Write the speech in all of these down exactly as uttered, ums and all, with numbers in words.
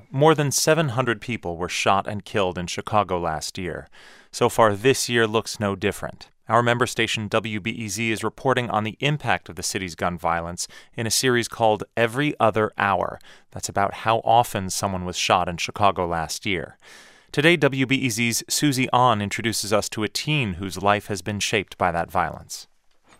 More than seven hundred people were shot and killed in Chicago last year. So far, this year looks no different. Our member station W B E Z is reporting on the impact of the city's gun violence in a series called Every Other Hour. That's about how often someone was shot in Chicago last year. Today, W B E Z's Susie An introduces us to a teen whose life has been shaped by that violence.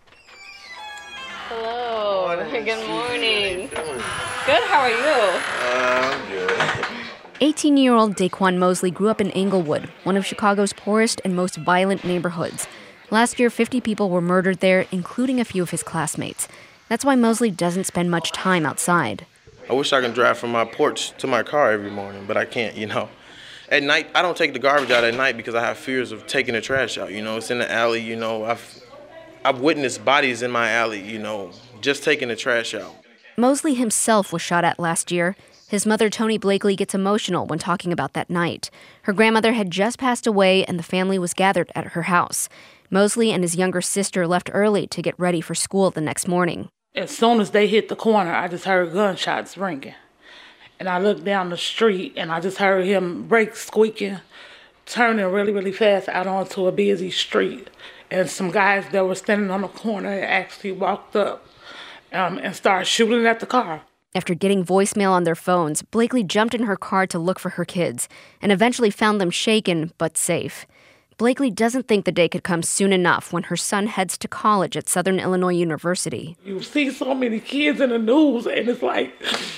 Hello. Morning. Good morning. Good. How are you? Uh, I'm good. eighteen-year-old Daquan Mosley grew up in Englewood, one of Chicago's poorest and most violent neighborhoods. Last year, fifty people were murdered there, including a few of his classmates. That's why Mosley doesn't spend much time outside. I wish I could drive from my porch to my car every morning, but I can't, you know. At night, I don't take the garbage out at night because I have fears of taking the trash out, you know. It's in the alley, you know. I've I've witnessed bodies in my alley, you know, just taking the trash out. Mosley himself was shot at last year. His mother, Toni Blakely, gets emotional when talking about that night. Her grandmother had just passed away, and the family was gathered at her house. Mosley and his younger sister left early to get ready for school the next morning. As soon as they hit the corner, I just heard gunshots ringing. And I looked down the street, and I just heard him brakes squeaking, turning really, really fast out onto a busy street. And some guys that were standing on the corner actually walked up um, and started shooting at the car. After getting voicemail on their phones, Blakely jumped in her car to look for her kids and eventually found them shaken but safe. Blakely doesn't think the day could come soon enough when her son heads to college at Southern Illinois University. You see so many kids in the news, and it's like,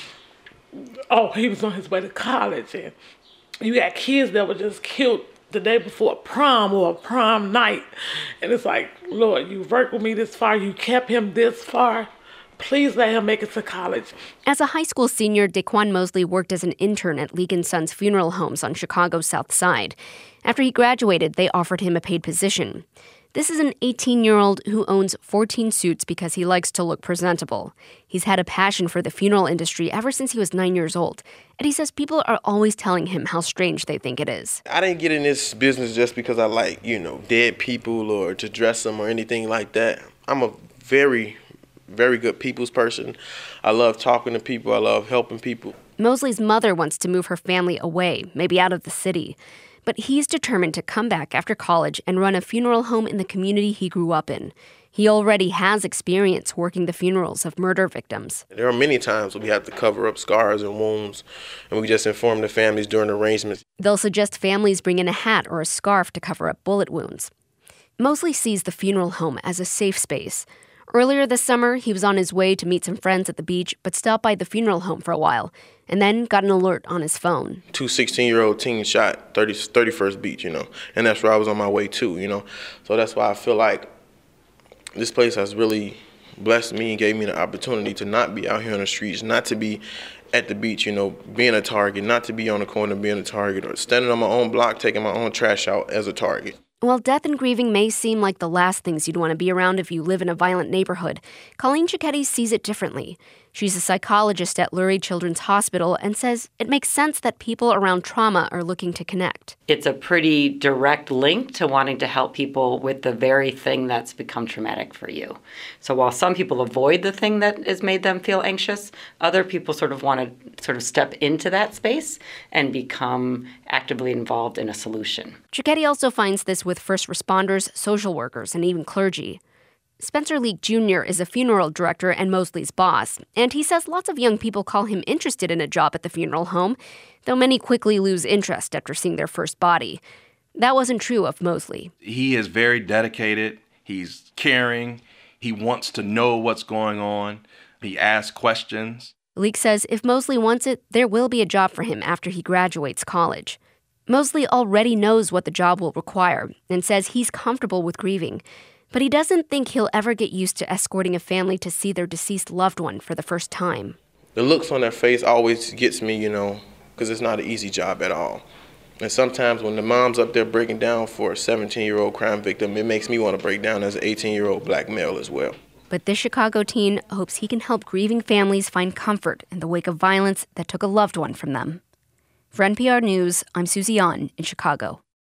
oh, he was on his way to college. And you got kids that were just killed the day before prom or prom night. And it's like, Lord, you worked with me this far. You kept him this far. Please let him make it to college. As a high school senior, Daquan Mosley worked as an intern at League and Sons Funeral Homes on Chicago's South Side. After he graduated, they offered him a paid position. This is an eighteen-year-old who owns fourteen suits because he likes to look presentable. He's had a passion for the funeral industry ever since he was nine years old. And he says people are always telling him how strange they think it is. I didn't get in this business just because I like, you know, dead people or to dress them or anything like that. I'm a very... very good people's person. I love talking to people. I love helping people. Mosley's mother wants to move her family away, maybe out of the city. But he's determined to come back after college and run a funeral home in the community he grew up in. He already has experience working the funerals of murder victims. There are many times when we have to cover up scars and wounds, and we just inform the families during arrangements. They'll suggest families bring in a hat or a scarf to cover up bullet wounds. Mosley sees the funeral home as a safe space. Earlier this summer, he was on his way to meet some friends at the beach, but stopped by the funeral home for a while, and then got an alert on his phone. Two sixteen-year-old teens shot thirty, thirty-first Beach, you know, and that's where I was on my way to, you know. So that's why I feel like this place has really blessed me and gave me the opportunity to not be out here on the streets, not to be at the beach, you know, being a target, not to be on the corner being a target, or standing on my own block taking my own trash out as a target. While death and grieving may seem like the last things you'd want to be around if you live in a violent neighborhood, Colleen Cicchetti sees it differently. She's a psychologist at Lurie Children's Hospital and says it makes sense that people around trauma are looking to connect. It's a pretty direct link to wanting to help people with the very thing that's become traumatic for you. So while some people avoid the thing that has made them feel anxious, other people sort of want to sort of step into that space and become actively involved in a solution. Cicchetti also finds this with first responders, social workers, and even clergy. Spencer Leak Junior is a funeral director and Mosley's boss, and he says lots of young people call him interested in a job at the funeral home, though many quickly lose interest after seeing their first body. That wasn't true of Mosley. He is very dedicated. He's caring. He wants to know what's going on. He asks questions. Leak says if Mosley wants it, there will be a job for him after he graduates college. Mosley already knows what the job will require and says he's comfortable with grieving. But he doesn't think he'll ever get used to escorting a family to see their deceased loved one for the first time. The looks on their face always gets me, you know, because it's not an easy job at all. And sometimes when the mom's up there breaking down for a seventeen-year-old crime victim, it makes me want to break down as an eighteen-year-old black male as well. But this Chicago teen hopes he can help grieving families find comfort in the wake of violence that took a loved one from them. For N P R News, I'm Susie An in Chicago.